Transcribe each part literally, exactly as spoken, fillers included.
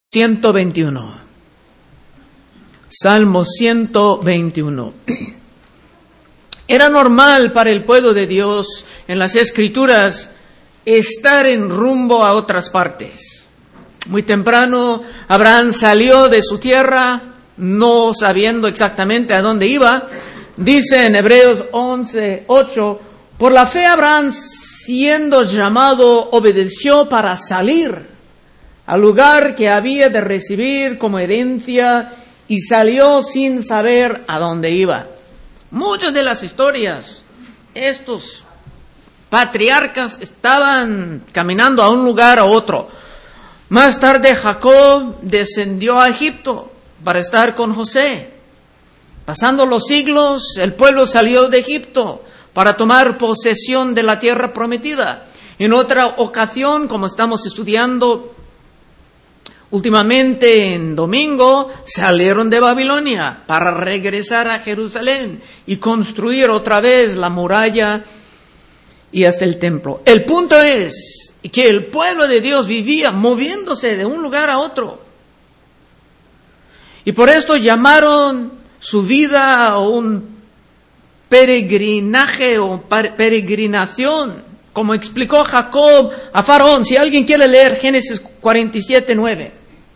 ciento veintiuno. Salmo ciento veintiuno. Era normal para el pueblo de Dios en las Escrituras estar en rumbo a otras partes. Muy temprano Abraham salió de su tierra, no sabiendo exactamente a dónde iba. Dice en Hebreos once, ocho, por la fe Abraham, siendo llamado, obedeció para salir al lugar que había de recibir como herencia y salió sin saber a dónde iba. Muchas de las historias, estos patriarcas estaban caminando a un lugar a otro. Más tarde Jacob descendió a Egipto para estar con José. Pasando los siglos, el pueblo salió de Egipto para tomar posesión de la tierra prometida. En otra ocasión, como estamos estudiando últimamente en domingo, salieron de Babilonia para regresar a Jerusalén y construir otra vez la muralla y hasta el templo. El punto es que el pueblo de Dios vivía moviéndose de un lugar a otro. Y por esto llamaron su vida un peregrinaje o peregrinación, como explicó Jacob a Faraón. Si alguien quiere leer Génesis cuarenta y siete, nueve.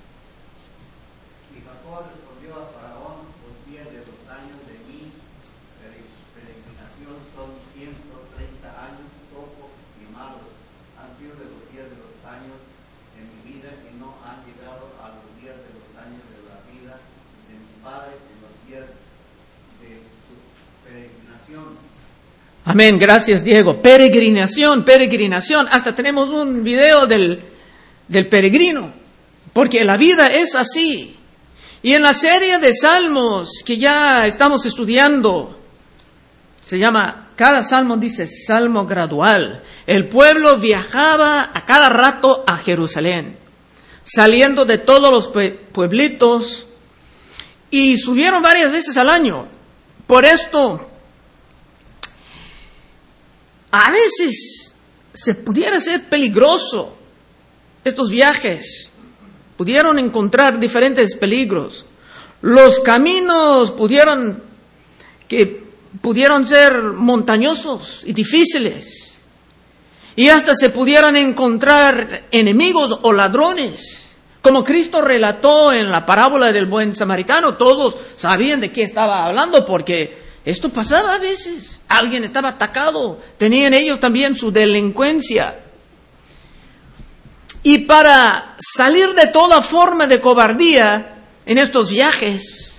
Amén, gracias Diego. Peregrinación, peregrinación. Hasta tenemos un video del, del peregrino, porque la vida es así. Y en la serie de salmos que ya estamos estudiando, se llama, cada salmo dice salmo gradual. El pueblo viajaba a cada rato a Jerusalén, saliendo de todos los pueblitos, y subieron varias veces al año. Por esto, a veces se pudiera ser peligroso estos viajes. Pudieron encontrar diferentes peligros. Los caminos pudieron, que pudieron ser montañosos y difíciles. Y hasta se pudieran encontrar enemigos o ladrones. Como Cristo relató en la parábola del buen samaritano, todos sabían de qué estaba hablando porque esto pasaba a veces. Alguien estaba atacado. Tenían ellos también su delincuencia. Y para salir de toda forma de cobardía en estos viajes,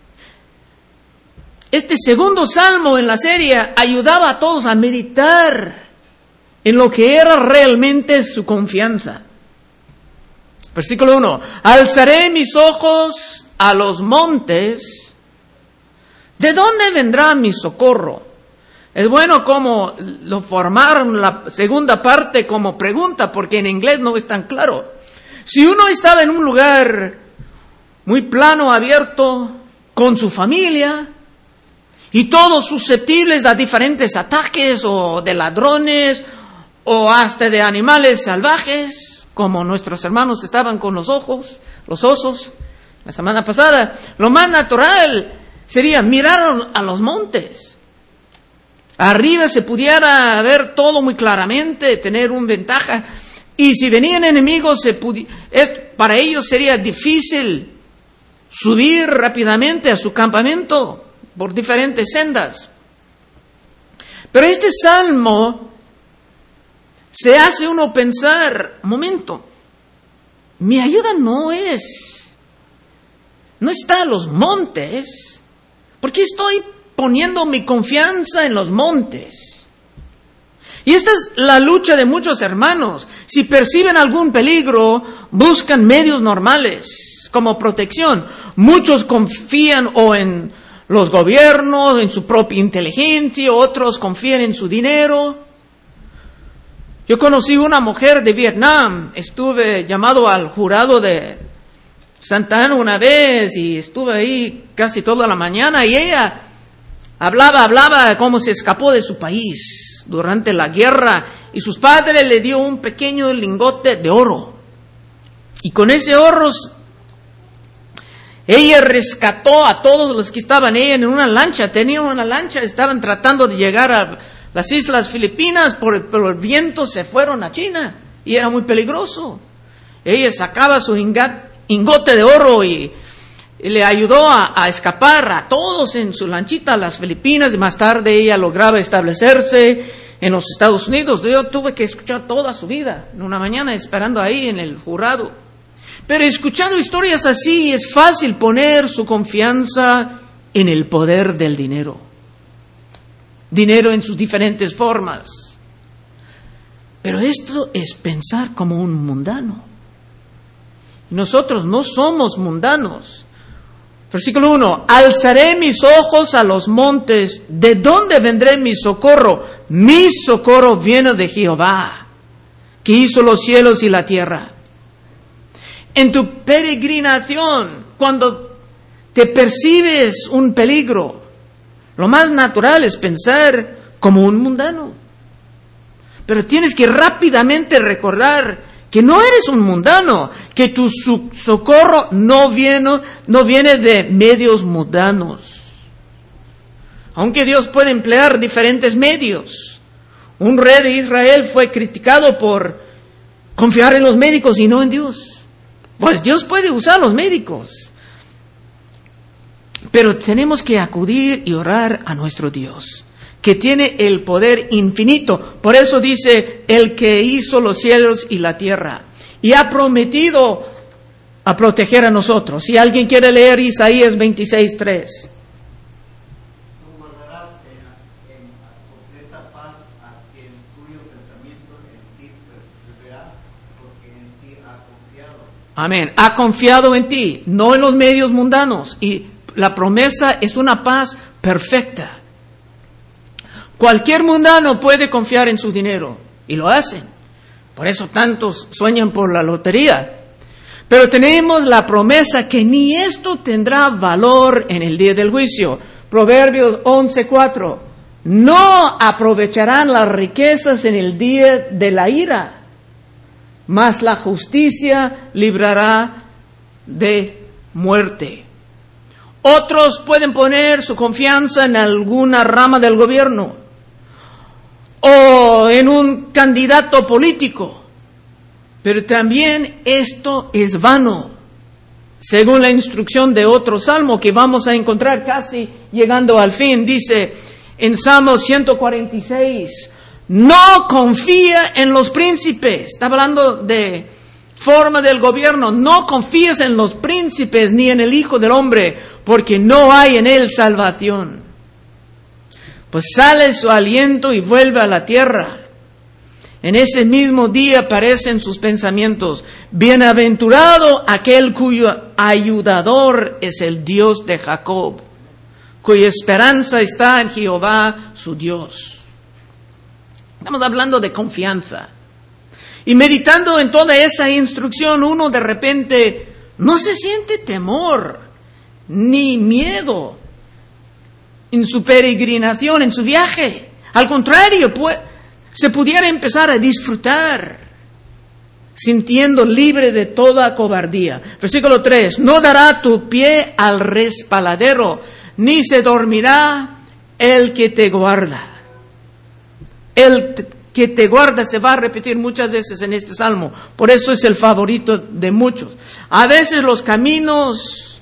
este segundo salmo en la serie ayudaba a todos a meditar en lo que era realmente su confianza. Versículo uno. Alzaré mis ojos a los montes. ¿De dónde vendrá mi socorro? Es bueno como lo formaron la segunda parte como pregunta, porque en inglés no es tan claro. Si uno estaba en un lugar muy plano, abierto, con su familia, y todos susceptibles a diferentes ataques, o de ladrones, o hasta de animales salvajes, como nuestros hermanos estaban con los ojos, los osos, la semana pasada, lo más natural sería mirar a los montes. Arriba se pudiera ver todo muy claramente, tener una ventaja. Y si venían enemigos, se pudi- es, para ellos sería difícil subir rápidamente a su campamento por diferentes sendas. Pero este salmo se hace uno pensar, momento, mi ayuda no es, no está en los montes. ¿Por qué estoy poniendo mi confianza en los montes? Y esta es la lucha de muchos hermanos. Si perciben algún peligro, buscan medios normales como protección. Muchos confían o en los gobiernos, en su propia inteligencia, otros confían en su dinero. Yo conocí una mujer de Vietnam, estuve llamado al jurado de Santa Ana una vez y estuve ahí casi toda la mañana y ella Hablaba, hablaba cómo se escapó de su país durante la guerra y sus padres le dio un pequeño lingote de oro. Y con ese oro Ella rescató a todos los que estaban ella en una lancha. Tenían una lancha, estaban tratando de llegar a las Islas Filipinas, pero el viento se fueron a China y era muy peligroso. Ella sacaba su ingote de oro y, y le ayudó a, a escapar a todos en su lanchita a las Filipinas, y más tarde ella lograba establecerse en los Estados Unidos. Yo tuve que escuchar toda su vida, en una mañana esperando ahí en el jurado. Pero escuchando historias así es fácil poner su confianza en el poder del dinero. Dinero en sus diferentes formas. Pero esto es pensar como un mundano. Nosotros no somos mundanos. Versículo uno. Alzaré mis ojos a los montes. ¿De dónde vendré mi socorro? Mi socorro viene de Jehová, que hizo los cielos y la tierra. En tu peregrinación, cuando te percibes un peligro, lo más natural es pensar como un mundano. Pero tienes que rápidamente recordar que no eres un mundano, que tu socorro no viene, no viene de medios mundanos. Aunque Dios puede emplear diferentes medios. Un rey de Israel fue criticado por confiar en los médicos y no en Dios. Pues Dios puede usar los médicos. Pero tenemos que acudir y orar a nuestro Dios, que tiene el poder infinito. Por eso dice, el que hizo los cielos y la tierra, y ha prometido a proteger a nosotros. Si alguien quiere leer Isaías veintiséis, tres. Tú guardarás en, en completa paz a quien cuyo pensamiento en ti persevera, porque en ti ha confiado. Amén. Ha confiado en ti, no en los medios mundanos. Y la promesa es una paz perfecta. Cualquier mundano puede confiar en su dinero, y lo hacen. Por eso tantos sueñan por la lotería. Pero tenemos la promesa que ni esto tendrá valor en el día del juicio. Proverbios once, cuatro. No aprovecharán las riquezas en el día de la ira, mas la justicia librará de muerte. Otros pueden poner su confianza en alguna rama del gobierno o en un candidato político. Pero también esto es vano, según la instrucción de otro salmo que vamos a encontrar casi llegando al fin. Dice en Salmo ciento cuarenta y seis, no confía en los príncipes. Está hablando de forma del gobierno. No confíes en los príncipes ni en el Hijo del Hombre, porque no hay en él salvación. Pues sale su aliento y vuelve a la tierra. En ese mismo día aparecen sus pensamientos. Bienaventurado aquel cuyo ayudador es el Dios de Jacob, cuya esperanza está en Jehová su Dios. Estamos hablando de confianza. Y meditando en toda esa instrucción, uno de repente no se siente temor ni miedo en su peregrinación, en su viaje. Al contrario, pues, se pudiera empezar a disfrutar, sintiendo libre de toda cobardía. Versículo tres. No dará tu pie al resbaladero, ni se dormirá el que te guarda. El que te guarda se va a repetir muchas veces en este salmo. Por eso es el favorito de muchos. A veces los caminos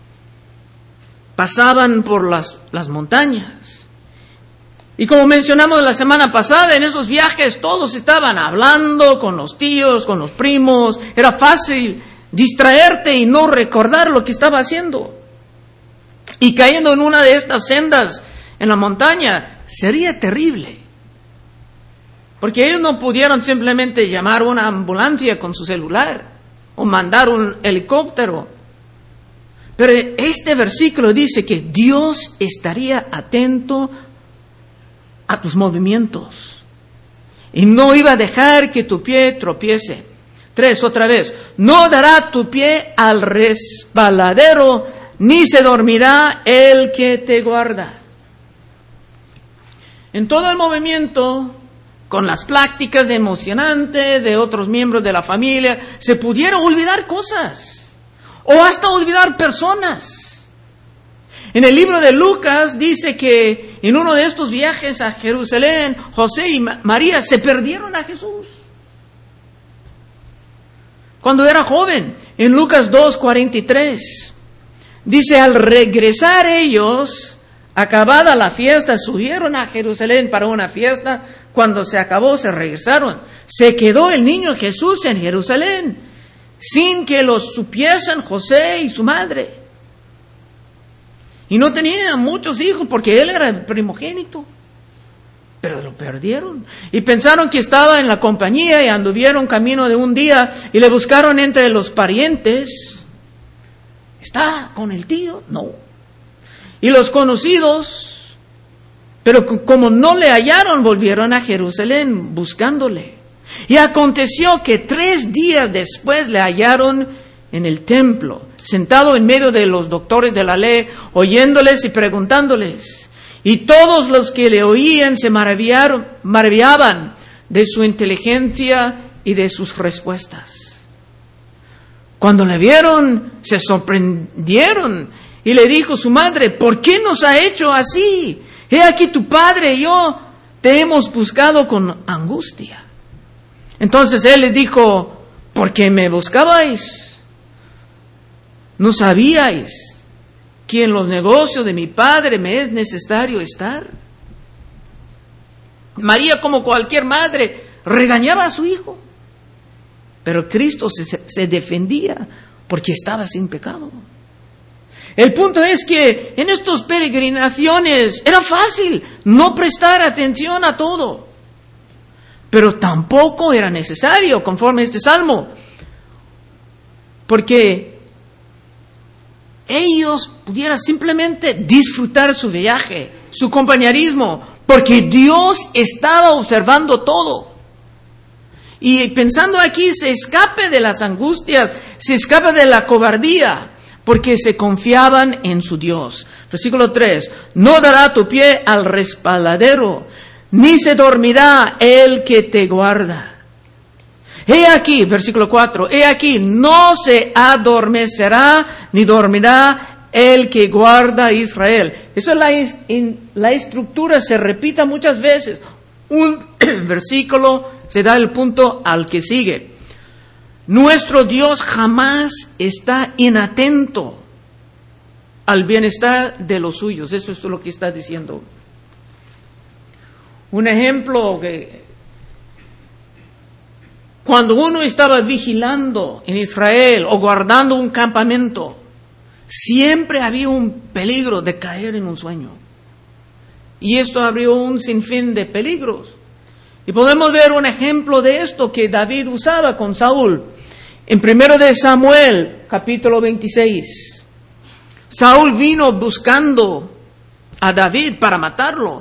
pasaban por las, las montañas. Y como mencionamos la semana pasada, en esos viajes todos estaban hablando con los tíos, con los primos. Era fácil distraerte y no recordar lo que estaba haciendo. Y cayendo en una de estas sendas en la montaña sería terrible. Porque ellos no pudieron simplemente llamar una ambulancia con su celular o mandar un helicóptero. Pero este versículo dice que Dios estaría atento a tus movimientos y no iba a dejar que tu pie tropiece. Tres, otra vez. No dará tu pie al resbaladero, ni se dormirá el que te guarda. En todo el movimiento, con las pláticas emocionantes de otros miembros de la familia, se pudieron olvidar cosas. o hasta olvidar personas. En el libro de Lucas dice que en uno de estos viajes a Jerusalén, José y María se perdieron a Jesús cuando era joven. En Lucas dos cuarenta y tres dice, al regresar ellos, acabada la fiesta, subieron a Jerusalén para una fiesta. Cuando se acabó, se regresaron. Se quedó el niño Jesús en Jerusalén, sin que lo supiesen José y su madre. Y no tenía muchos hijos porque él era el primogénito. Pero lo perdieron. Y pensaron que estaba en la compañía y anduvieron camino de un día y le buscaron entre los parientes. ¿Está con el tío? No. Y los conocidos, pero como no le hallaron, volvieron a Jerusalén buscándole. Y aconteció que tres días después le hallaron en el templo, sentado en medio de los doctores de la ley, oyéndoles y preguntándoles. Y todos los que le oían se maravillaron, maravillaban de su inteligencia y de sus respuestas. Cuando le vieron, se sorprendieron y le dijo su madre, ¿por qué nos ha hecho así? He aquí tu padre y yo te hemos buscado con angustia. Entonces él le dijo, ¿por qué me buscabais? ¿No sabíais que en los negocios de mi padre me es necesario estar? María, como cualquier madre, regañaba a su hijo, pero Cristo se, se defendía porque estaba sin pecado. El punto es que en estas peregrinaciones era fácil no prestar atención a todo, pero tampoco era necesario, conforme a este salmo, porque ellos pudieran simplemente disfrutar su viaje, su compañerismo, porque Dios estaba observando todo. Y pensando aquí, se escape de las angustias, se escape de la cobardía, porque se confiaban en su Dios. Versículo tres, no dará tu pie al resbaladero, ni se dormirá el que te guarda. He aquí, versículo cuatro, he aquí, no se adormecerá ni dormirá el que guarda a Israel. Eso es la, in, la estructura, se repita muchas veces. Un versículo se da el punto al que sigue. Nuestro Dios jamás está inatento al bienestar de los suyos. Eso es lo que está diciendo. Un ejemplo que cuando uno estaba vigilando en Israel o guardando un campamento, siempre había un peligro de caer en un sueño. Y esto abrió un sinfín de peligros. Y podemos ver un ejemplo de esto que David usaba con Saúl. En primero de Samuel, capítulo veintiséis. Saúl vino buscando a David para matarlo,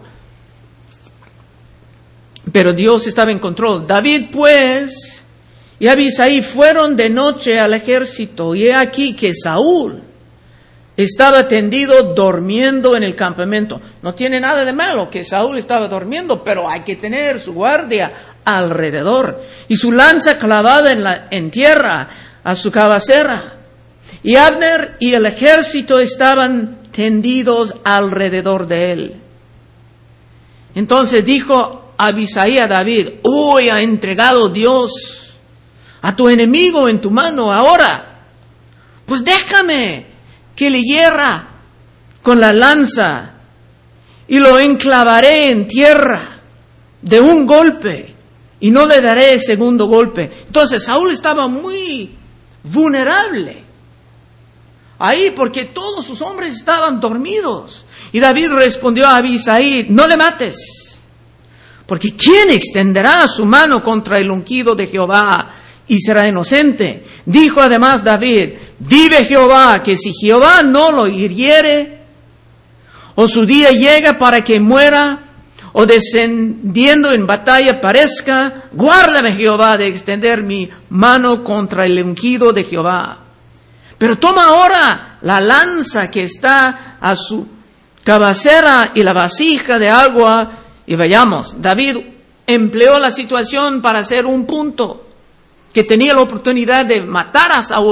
pero Dios estaba en control. David, pues, y Abisai fueron de noche al ejército, y he aquí que Saúl estaba tendido durmiendo en el campamento. No tiene nada de malo que Saúl estaba durmiendo, pero hay que tener su guardia alrededor y su lanza clavada en, la, en tierra a su cabecera. Y Abner y el ejército estaban tendidos alrededor de él. Entonces dijo Abisai a David, hoy ha entregado Dios a tu enemigo en tu mano. Ahora, pues déjame que le hierra con la lanza y lo enclavaré en tierra de un golpe y no le daré segundo golpe. Entonces Saúl estaba muy vulnerable ahí porque todos sus hombres estaban dormidos. Y David respondió a Abisai, no le mates, porque ¿quién extenderá su mano contra el ungido de Jehová y será inocente? Dijo además David, vive Jehová, que si Jehová no lo hiriere, o su día llega para que muera, o descendiendo en batalla parezca, guárdame Jehová de extender mi mano contra el ungido de Jehová. Pero toma ahora la lanza que está a su cabecera y la vasija de agua, y vayamos. David empleó la situación para hacer un punto, que tenía la oportunidad de matar a Saúl,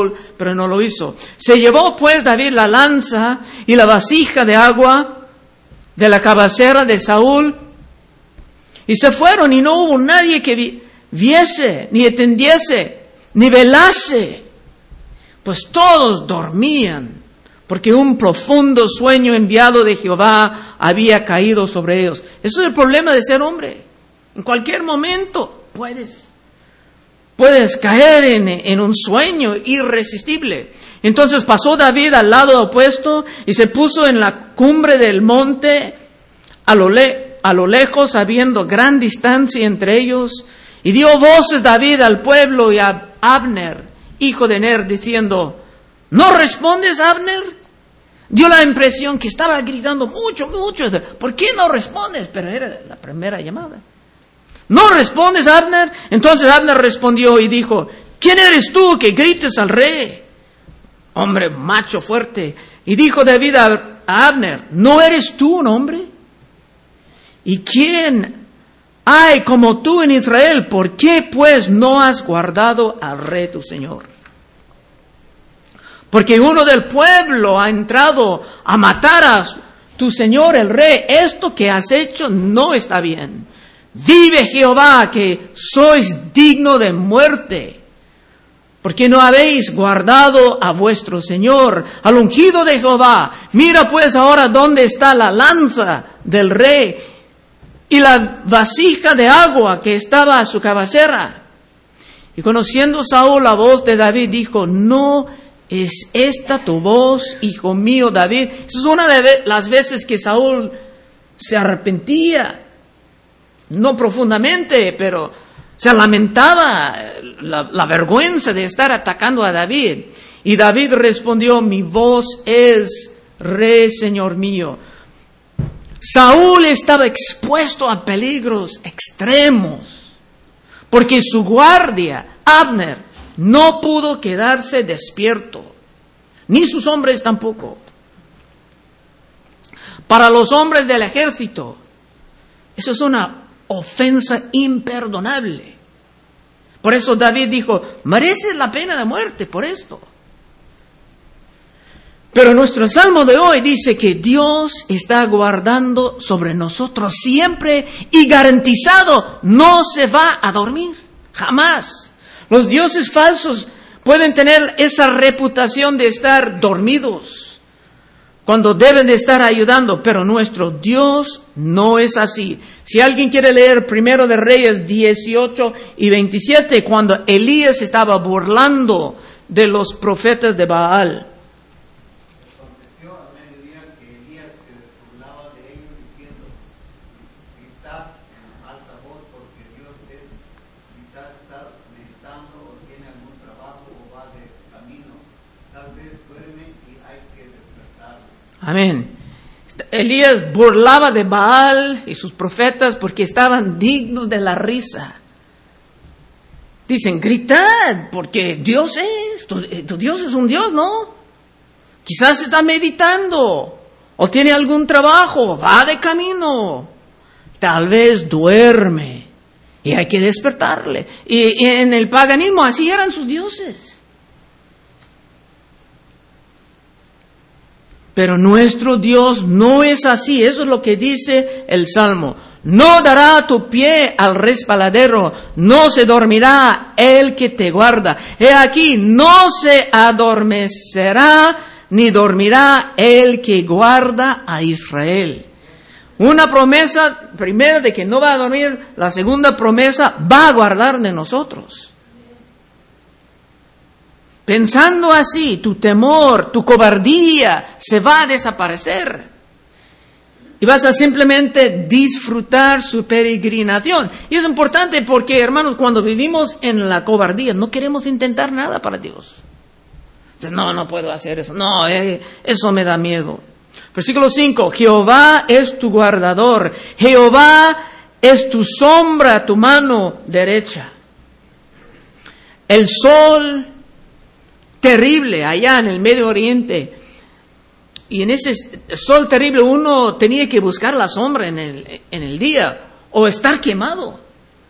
pero no lo hizo. Se llevó pues David la lanza y la vasija de agua de la cabecera de Saúl, y se fueron, y no hubo nadie que vi- viese, ni atendiese, ni velase, pues todos dormían, porque un profundo sueño enviado de Jehová había caído sobre ellos. Eso es el problema de ser hombre. En cualquier momento puedes, puedes caer en, en un sueño irresistible. Entonces pasó David al lado opuesto y se puso en la cumbre del monte a lo, le, a lo lejos, habiendo gran distancia entre ellos. Y dio voces David al pueblo y a Abner, hijo de Ner, diciendo: ¿no respondes, Abner? Dio la impresión que estaba gritando mucho, mucho. ¿Por qué no respondes? Pero era la primera llamada. ¿No respondes, Abner? Entonces Abner respondió y dijo: ¿quién eres tú que grites al rey? Hombre macho fuerte. Y dijo David a Abner: ¿no eres tú un hombre? ¿Y quién hay como tú en Israel? ¿Por qué pues no has guardado al rey tu señor? Porque uno del pueblo ha entrado a matar a tu señor el rey. Esto que has hecho no está bien. Vive Jehová, que sois digno de muerte, porque no habéis guardado a vuestro señor, al ungido de Jehová. Mira pues ahora dónde está la lanza del rey y la vasija de agua que estaba a su cabecera. Y conociendo Saúl la voz de David, dijo: ¿no es esta tu voz, hijo mío David? Esa es una de las veces que Saúl se arrepentía. No profundamente, pero se lamentaba la, la vergüenza de estar atacando a David. Y David respondió: mi voz es rey, señor mío. Saúl estaba expuesto a peligros extremos, porque su guardia, Abner, no pudo quedarse despierto, ni sus hombres tampoco. Para los hombres del ejército, eso es una ofensa imperdonable. Por eso David dijo: merece la pena de muerte por esto. Pero nuestro salmo de hoy dice que Dios está guardando sobre nosotros siempre y garantizado, no se va a dormir, jamás. Los dioses falsos pueden tener esa reputación de estar dormidos cuando deben de estar ayudando, pero nuestro Dios no es así. Si alguien quiere leer Primero de Reyes dieciocho y veintisiete, cuando Elías estaba burlando de los profetas de Baal. Aconteció a mediodía que Elías se burlaba de ellos diciendo: gritad en alta voz, porque Dios es, quizás está meditando o tiene algún trabajo o va de camino, tal vez duerme y hay que despertarlo. Amén. Elías burlaba de Baal y sus profetas porque estaban dignos de la risa. Dicen: gritad, porque Dios es, tu, tu Dios es un Dios, ¿no? Quizás está meditando, o tiene algún trabajo, va de camino, tal vez duerme, y hay que despertarle. Y, y en el paganismo así eran sus dioses. Pero nuestro Dios no es así. Eso es lo que dice el Salmo. No dará tu pie al resbaladero, no se dormirá el que te guarda. He aquí, no se adormecerá ni dormirá el que guarda a Israel. Una promesa, primero, de que no va a dormir. La segunda promesa, va a guardar de nosotros. Pensando así, tu temor, tu cobardía se va a desaparecer. Y vas a simplemente disfrutar su peregrinación. Y es importante porque, hermanos, cuando vivimos en la cobardía, no queremos intentar nada para Dios. No, no puedo hacer eso. No, eh, eso me da miedo. Versículo cinco. Jehová es tu guardador. Jehová es tu sombra, tu mano derecha. El sol terrible allá en el Medio Oriente, y en ese sol terrible uno tenía que buscar la sombra en el, en el día o estar quemado.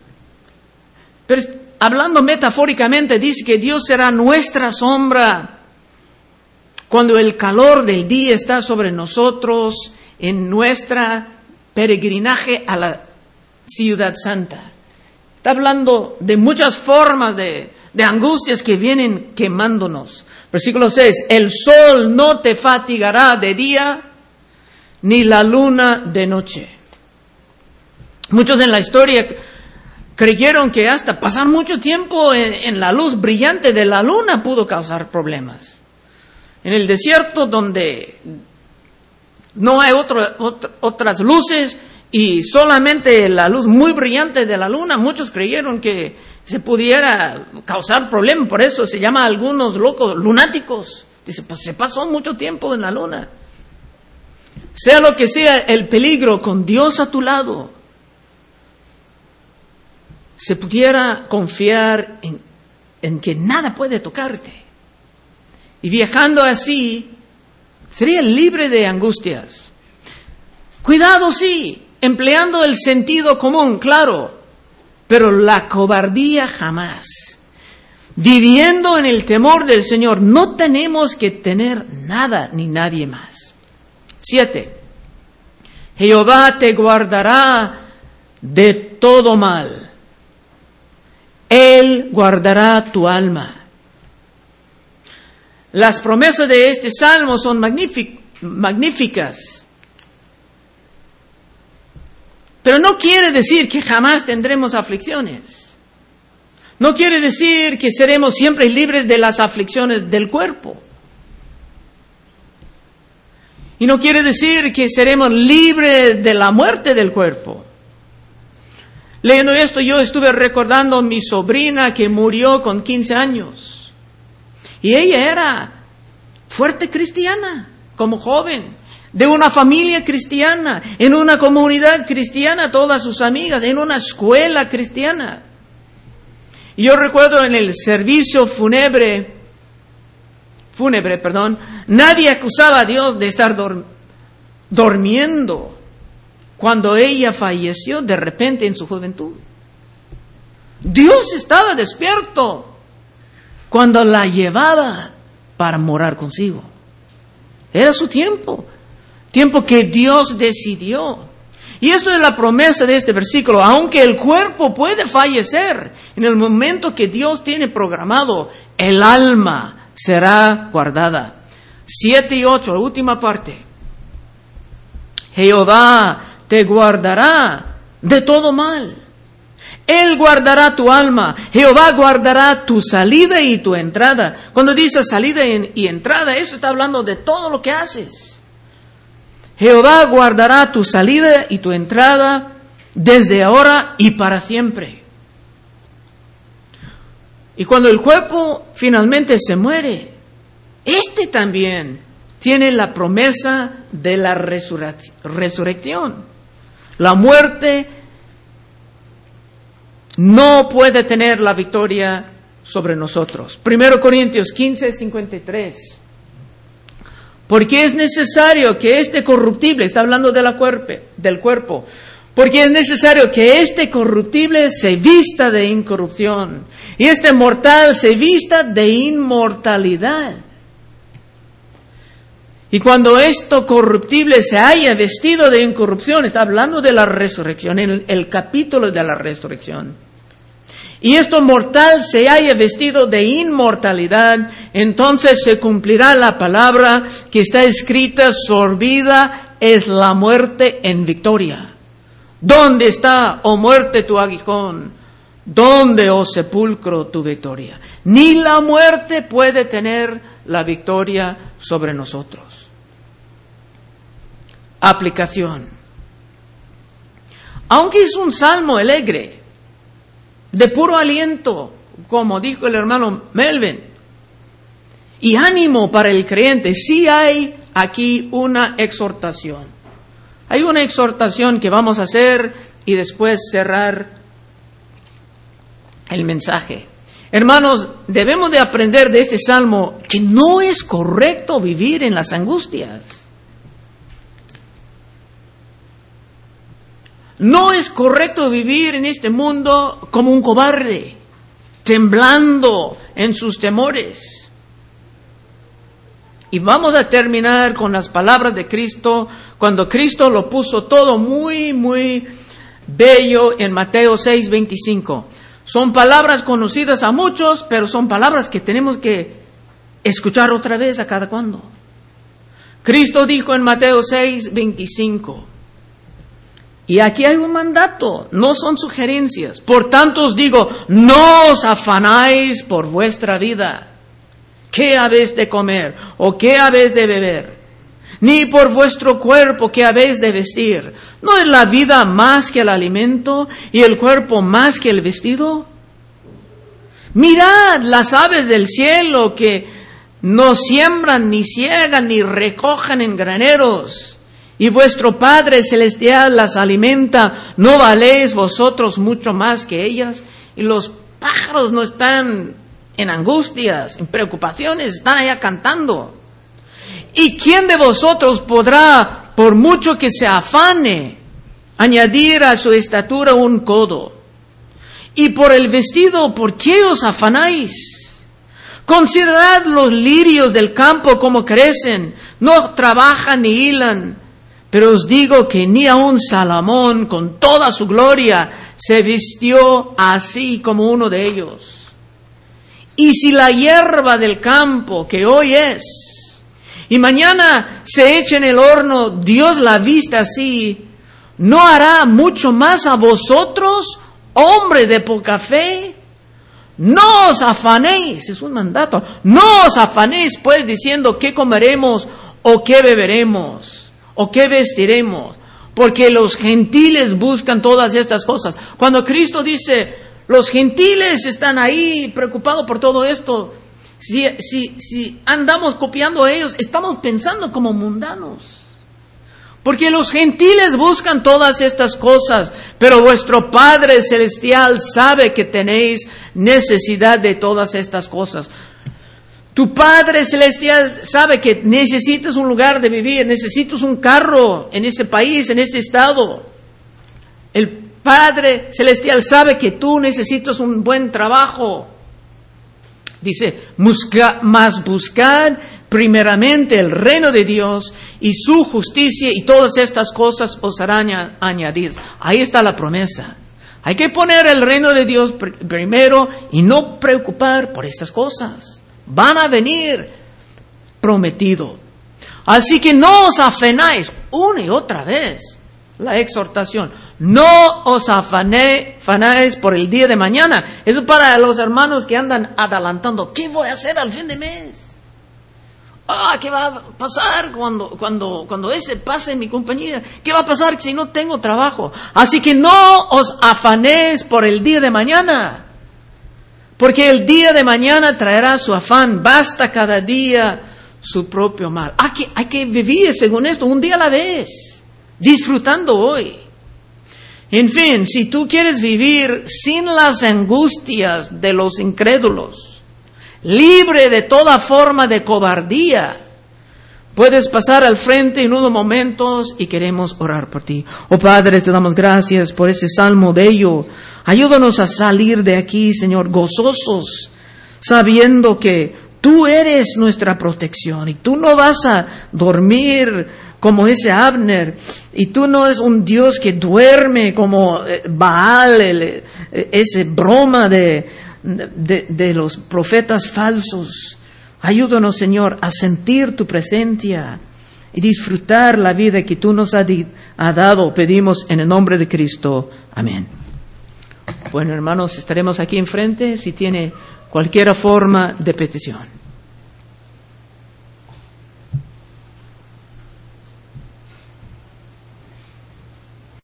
Pero hablando metafóricamente, dice que Dios será nuestra sombra cuando el calor del día está sobre nosotros en nuestra peregrinaje a la ciudad santa. Está hablando de muchas formas de, de angustias que vienen quemándonos. Versículo seis, el sol no te fatigará de día, ni la luna de noche. Muchos en la historia creyeron que hasta pasar mucho tiempo en, en la luz brillante de la luna pudo causar problemas. En el desierto donde no hay otro, otro, otras luces y solamente la luz muy brillante de la luna, muchos creyeron que se pudiera causar problemas. Por eso se llama a algunos locos lunáticos. Dice, pues se pasó mucho tiempo en la luna. Sea lo que sea el peligro, con Dios a tu lado, se pudiera confiar en, en que nada puede tocarte. Y viajando así, sería libre de angustias. Cuidado, sí, empleando el sentido común, claro, pero la cobardía jamás. Viviendo en el temor del Señor, no tenemos que tener nada ni nadie más. Siete. Jehová te guardará de todo mal. Él guardará tu alma. Las promesas de este salmo son magnífic- magníficas. Pero no quiere decir que jamás tendremos aflicciones. No quiere decir que seremos siempre libres de las aflicciones del cuerpo. Y no quiere decir que seremos libres de la muerte del cuerpo. Leyendo esto, yo estuve recordando a mi sobrina que murió con quince años. Y ella era fuerte cristiana, como joven, de una familia cristiana, en una comunidad cristiana, todas sus amigas, en una escuela cristiana. Y yo recuerdo en el servicio fúnebre, fúnebre, perdón, nadie acusaba a Dios de estar dorm- durmiendo cuando ella falleció de repente en su juventud. Dios estaba despierto cuando la llevaba para morar consigo. Era su tiempo, tiempo que Dios decidió. Y eso es la promesa de este versículo. Aunque el cuerpo puede fallecer, en el momento que Dios tiene programado, el alma será guardada. Siete y ocho, la última parte. Jehová te guardará de todo mal. Él guardará tu alma. Jehová guardará tu salida y tu entrada. Cuando dice salida y entrada, eso está hablando de todo lo que haces. Jehová guardará tu salida y tu entrada desde ahora y para siempre. Y cuando el cuerpo finalmente se muere, este también tiene la promesa de la resurrec- resurrección. La muerte no puede tener la victoria sobre nosotros. Primero Corintios quince, cincuenta y tres. Porque es necesario que este corruptible, está hablando de la cuerpe, del cuerpo, porque es necesario que este corruptible se vista de incorrupción y este mortal se vista de inmortalidad. Y cuando esto corruptible se haya vestido de incorrupción, está hablando de la resurrección, en el, el capítulo de la resurrección. Y esto mortal se haya vestido de inmortalidad, entonces se cumplirá la palabra que está escrita: sorbida es la muerte en victoria. ¿Dónde está, oh muerte, tu aguijón? ¿Dónde, oh sepulcro, tu victoria? Ni la muerte puede tener la victoria sobre nosotros. Aplicación. Aunque es un salmo alegre, de puro aliento, como dijo el hermano Melvin, y ánimo para el creyente, sí hay aquí una exhortación. Hay una exhortación que vamos a hacer y después cerrar el mensaje. Hermanos, debemos de aprender de este salmo que no es correcto vivir en las angustias. No es correcto vivir en este mundo como un cobarde, temblando en sus temores. Y vamos a terminar con las palabras de Cristo, cuando Cristo lo puso todo muy, muy bello en Mateo seis veinticinco. Son palabras conocidas a muchos, pero son palabras que tenemos que escuchar otra vez a cada cuando. Cristo dijo en Mateo seis veinticinco, y aquí hay un mandato, no son sugerencias. Por tanto os digo, no os afanáis por vuestra vida. ¿Qué habéis de comer? ¿O qué habéis de beber? Ni por vuestro cuerpo, ¿qué habéis de vestir? ¿No es la vida más que el alimento y el cuerpo más que el vestido? Mirad las aves del cielo que no siembran, ni ciegan, ni recogen en graneros, y vuestro Padre Celestial las alimenta. ¿No valéis vosotros mucho más que ellas? Y los pájaros no están en angustias, en preocupaciones, están allá cantando. ¿Y quién de vosotros podrá, por mucho que se afane, añadir a su estatura un codo? Y por el vestido, ¿por qué os afanáis? Considerad los lirios del campo como crecen, no trabajan ni hilan. Pero os digo que ni aun Salomón, con toda su gloria, se vistió así como uno de ellos. Y si la hierba del campo, que hoy es, y mañana se echa en el horno, Dios la viste así, ¿no hará mucho más a vosotros, hombre de poca fe? No os afanéis, es un mandato, no os afanéis pues diciendo qué comeremos, o qué beberemos, o qué vestiremos, porque los gentiles buscan todas estas cosas. Cuando Cristo dice, los gentiles están ahí preocupados por todo esto, si, si, si andamos copiando a ellos, estamos pensando como mundanos. Porque los gentiles buscan todas estas cosas, pero vuestro Padre Celestial sabe que tenéis necesidad de todas estas cosas. Tu Padre Celestial sabe que necesitas un lugar de vivir, necesitas un carro en este país, en este estado. El Padre Celestial sabe que tú necesitas un buen trabajo. Dice, busca, más buscad primeramente el reino de Dios y su justicia, y todas estas cosas os serán añadidas. Ahí está la promesa. Hay que poner el reino de Dios pr- primero y no preocupar por estas cosas. Van a venir prometido. Así que no os afanéis, una y otra vez, la exhortación. No os afané, afanéis por el día de mañana. Eso es para los hermanos que andan adelantando. ¿Qué voy a hacer al fin de mes? Ah, ¿qué va a pasar cuando, cuando, cuando ese pase en mi compañía? ¿Qué va a pasar si no tengo trabajo? Así que no os afanéis por el día de mañana, porque el día de mañana traerá su afán. Basta cada día su propio mal. Hay que, hay que vivir según esto, un día a la vez, disfrutando hoy. En fin, si tú quieres vivir sin las angustias de los incrédulos, libre de toda forma de cobardía, puedes pasar al frente en unos momentos y queremos orar por ti. Oh Padre, te damos gracias por ese salmo bello. Ayúdanos a salir de aquí, Señor, gozosos, sabiendo que tú eres nuestra protección y tú no vas a dormir como ese Abner, y tú no es un Dios que duerme como Baal, el, ese broma de, de, de los profetas falsos. Ayúdanos, Señor, a sentir tu presencia y disfrutar la vida que tú nos has ha dado. Pedimos en el nombre de Cristo. Amén. Bueno, hermanos, estaremos aquí enfrente si tiene cualquier forma de petición.